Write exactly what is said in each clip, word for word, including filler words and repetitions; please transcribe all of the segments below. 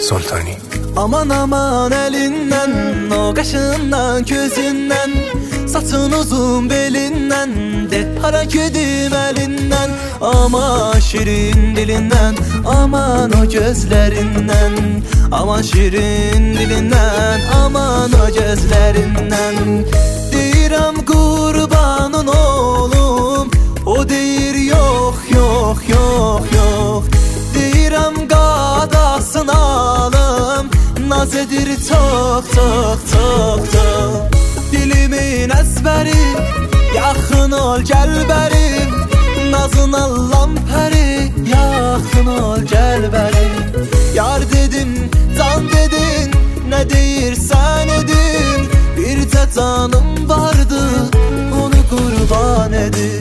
Sultani. Aman aman elindən, o qaşından, gözündən, saçın uzun belindən, de hara gedim əlindən. Aman şirin dilindən, aman o gözlərindən, aman şirin dilindən, aman o gözlərindən. Deyirəm qurbanın olum, o deyir yox, yox, yox, yox. Deyirəm qadasın alım, naz edir çox, çox, çox, çox. Dilimin əzbəri, yaxın ol gəl bərim, nazın allam pəri, yaxın ol gəl bərim. Yar dedim, can dedin, nə deyirsən edin, bir tə canım vardı, onu qurban edin.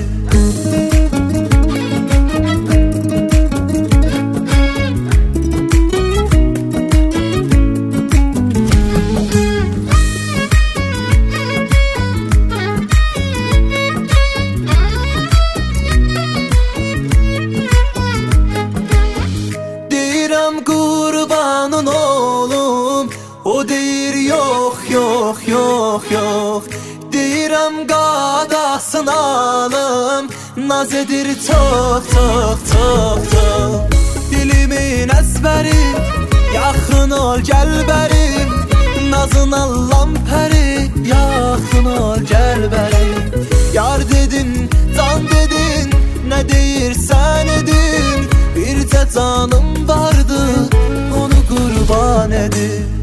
Qurbanın olum, o deyir yox, yox, yox, yox. Deyirəm qadasın alım, naz edir çox, çox, çox, çox. Dilimin əzbəri, yaxın ol gəl bərim, nazın allam pəri, yaxın ol gəl bərim. Yar dedin, can dedin, nə deyirsən edin, bir tə canım vardı, onu qurban edin.